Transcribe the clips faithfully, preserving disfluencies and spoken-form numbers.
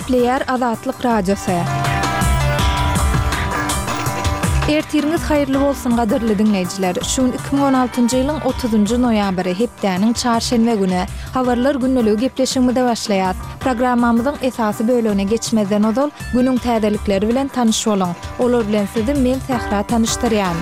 Nükleer Azatlyk Radiosu. Ertiriniz hayırlı bolsun gadyrly dinleýijiler. Şuň iki bin on altyncy ýylyň otuzynjy noýabry hepdäniň çarşenbe güni habarlar günneligi gepleşigimizde başlaýar. Programmamyzyň esasy bölügine geçmeden odol günüň täzelikleri bilen tanyş boluň. Olar bilen sizi men Sahra tanışdyrýan.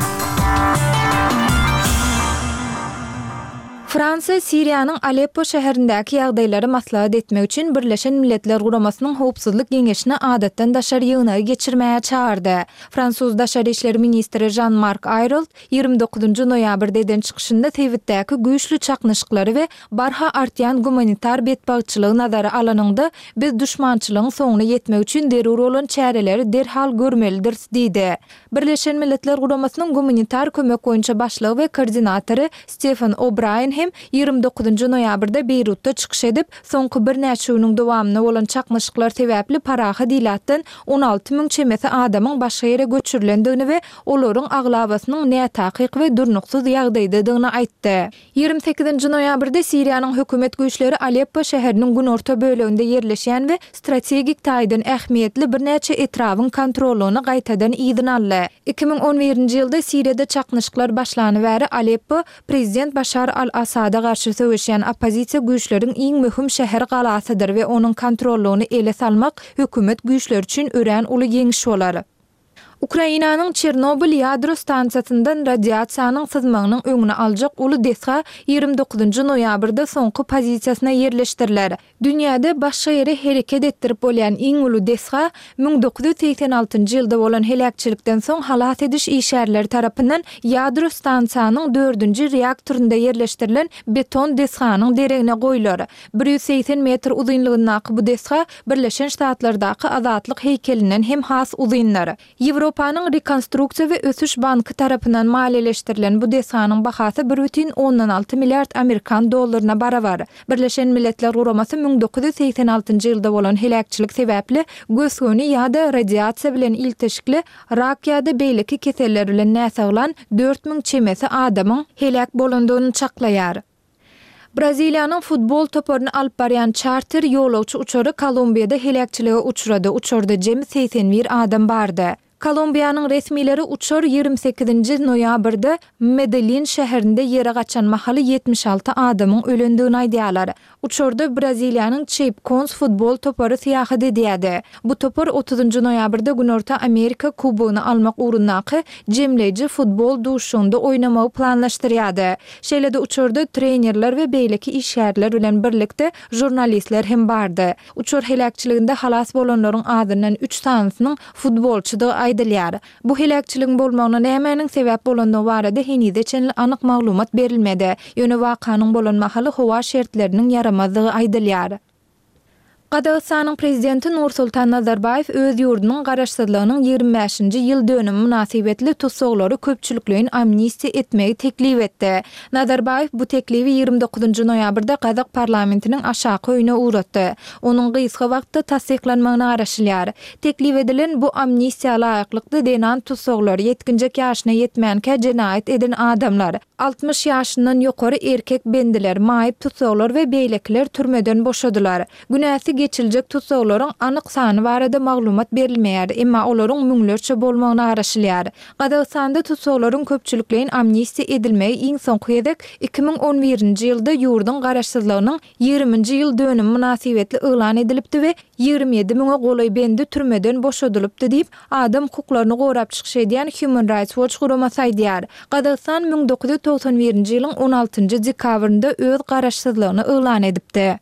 Fransa Siriýanyň Aleppo şäherindäki ýagdaýlary maslahat etmek üçin Birleşen Milletler Guramasynyň Howpsuzlyk Geňeşine adatdan daşar ýygyny geçirmäge çağırdy. Fransuz Daşary işleri ministri Jean-Marc Ayrault ýygrimi dokuzynjy noýabrda eden çykyşynda Tewitdäki güýçlü çaknyşyklary we barha artýan gumanitar betbagçylygy nazara alanyňda biz düşmançylygyň soňuna ýetmek üçin derur bolan çäreleri derhal görmelidir diýdi. Birleşen Milletler Guramasynyň gumanitar kömek goýunça başlygy we koordinatory Stephen O'Brien hem ýygrimi dokuzynjy noýabrda Beýrutda çykyş edip, soňky bir näçe ýylyň dowamyna bolan çaknyşyklar sebäpli paraha dilatdan on alty müň çemesi adamyň başga ýere göçürilendigini we olaryň aglabasynyň nätakyk we durnuksuz ýagdaýdadygyny aýtdy. ýygrimi sekizinji noýabrda Siriýanyň hökümet güýçleri Aleppo şäheriniň günorta böleginde ýerleşýän we strategik taýdan ähmiýetli bir näçe etrawyň kontroluny gaýtadan ýygyny aldy. iki bin on birinji ýylda Siriýada çaknyşyklar başlanybery Aleppo prezident Başar al-Asada garşy söwüşýän opozisiýa güýçleriň iň möhüm şäher galasydyr we onuň kontroluny ele salmak hökümet güýçleri üçin ören uly ýeňiş bolar. Ukrainanyň Çernobil ýadro stansiýasyndan radiasiýanyň syzmagynyň öňüni aljak uly desga ýygrimi dokuzynjy noýabrda soňky pozisiýasyna ýerleşdirilýär. Dünýäde başga ýere hereket etdirip bolýan iň uly desga bin dokuz ýüz seksen altynjy ýylda bolan helakçylikden soň halat ediş işgärleri tarapyndan ýadro stansiýanyň dördünji reaktorunda ýerleşdirilen beton desganyň deregine goýular. bir ýüz seksen metr uzunlygyndäki bu desga Birleşen Ştatlardaky azatlyk heýkelinden hem has uzunlar. Ýewropanyň Rekonstruksiýa we Ösüş banky tarapyndan maliýeleşdirilen bu desganyň bahasy bir butun on alty milliard Amerikan dollaryna barabar. Birleşen Milletler Guramasy bin dokuz ýüz seksen altynjy ýylda bolan helakçylyk sebäpli gösgöni ýa-da radiasiýa bilen ilteşikli rak ýa-da beýleki keseller bilen näseglan dört müň çemesi adamyň helak bolandygyny çaklaýar. Braziliýanyň futbol toparyny alyp barýan charter ýolagçy uçary Kolumbiýada helakçylyga uçrady. Uçurda jemi seksen bir adam bardy. Kolumbiýanyň resmileri uçar ýygrimi sekizinji noýabrda Medellin şäherinde ýere gaçan mahaly ýetmiş alty adamyň ölendigini aýdýarlar. Uçurda Braziliýanyň Chapecoense futbol topary syýahat edýärdi. Bu topar otuzynjy noýabrda Günorta Amerika kubogyny almak urunnaky jemleýici futbol duşunda oýnamagy planlaşdyrýardy. Şeýlede uçurda trenerler we beýleki işgärler bilen birlikde jurnalistler hem bardy. Uçur helakçylygynda halas bolanlaryň adyndan üç tanysynyň futbolçydygy aýdylýar. Bu helakçylygyň bolmagyna nämenin sebäp bolandygy barada henüz çenli anyk maglumat berilmedi. Ýöne wakanyň bolan mahaly howa şertleriniň yaramazlygy aýdylýar. Qazaqstanyň prezidenti Nursultan Nazarbayev öz ýurdunyň garaşsyzlygynyň ýygrimi beşinji ýyl dönümi münasibetli tutsaglary köpçülikligiň amnistiýa etmegi teklip etdi. Nazarbayev bu teklibi ýygrimi dokuzynjy noýabrda Qazaq parlamentiniň aşaky öýüne uratdy. Onuň gysga wagtda tasdiklanmagyna garaşylýar. Teklip edilen bu amnistiýa laýyklykdy denan tutsaglary yetkinjek ýaşyna ýetmänkä jenaýat eden adamlar, altmış ýaşyndan ýokary erkek bendiler, maýyp tutsaglar we beýlekler türmeden boşadylar. Günäsi geçiljek tutsaglaryň anyk sany barada maglumat berilmeýär, emma olaryň müňlerçe bolmagyna garaşylýar. Qazaqstanda tutsaglaryň köpçülikligiň amnistiýa edilmegi iň soňky ýerek iki bin on birinji ýylda ýurduň garaşsyzlygynyň ýygrimiňji ýyl dönümi münasibetli eglan edilipdi we ýygrimi ýedi müňe golay bendi türmeden boşadylypdy diýip adam hukuklaryny gorap çykyş edýän Human Rights Watch guramasy aýdýar. Qazaqstan bin dokuz ýüz toksan birinji ýylyň on altynjy dekabrynda öz garaşsyzlygyny eglan edipdi.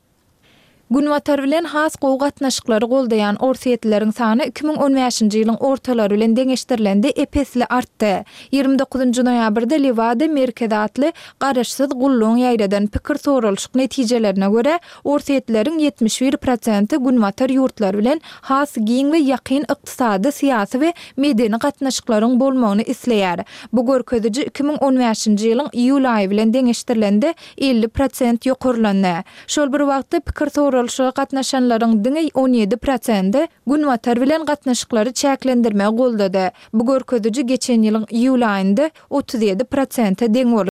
Günwatar bilen has gowy gatnaşyklary goldaýan orsiýetleriň sany iki bin on beşinji ýylyň ortalary bilen deňeşdirilendi epesli artdy. ýygrimi dokuzynjy noýabrda Levada merkezi atly garaşsyz gulluň ýaýradan pikir soralşyk netijelerine göre orsiýetleriň ýetmiş bir prosenti günwatar ýurtlar bilen has giň we ýakyn ykdysady, syýasy we medeni gatnaşyklaryň bolmagyny isleýär. Bu görkeziji iki bin on beşinji ýylyň iýul aýy bilen deňeşdirilendi elli prosent ýokurlandy. Şol bir wagtda pikir soral Şol gatnaşanlaryň diňi on ýedi prosenti günwatar bilen gatnaşyklary çäklendirme goldady. Bu görkeziji geçen ýylyň iýul aýynda otuz ýedi prosent deň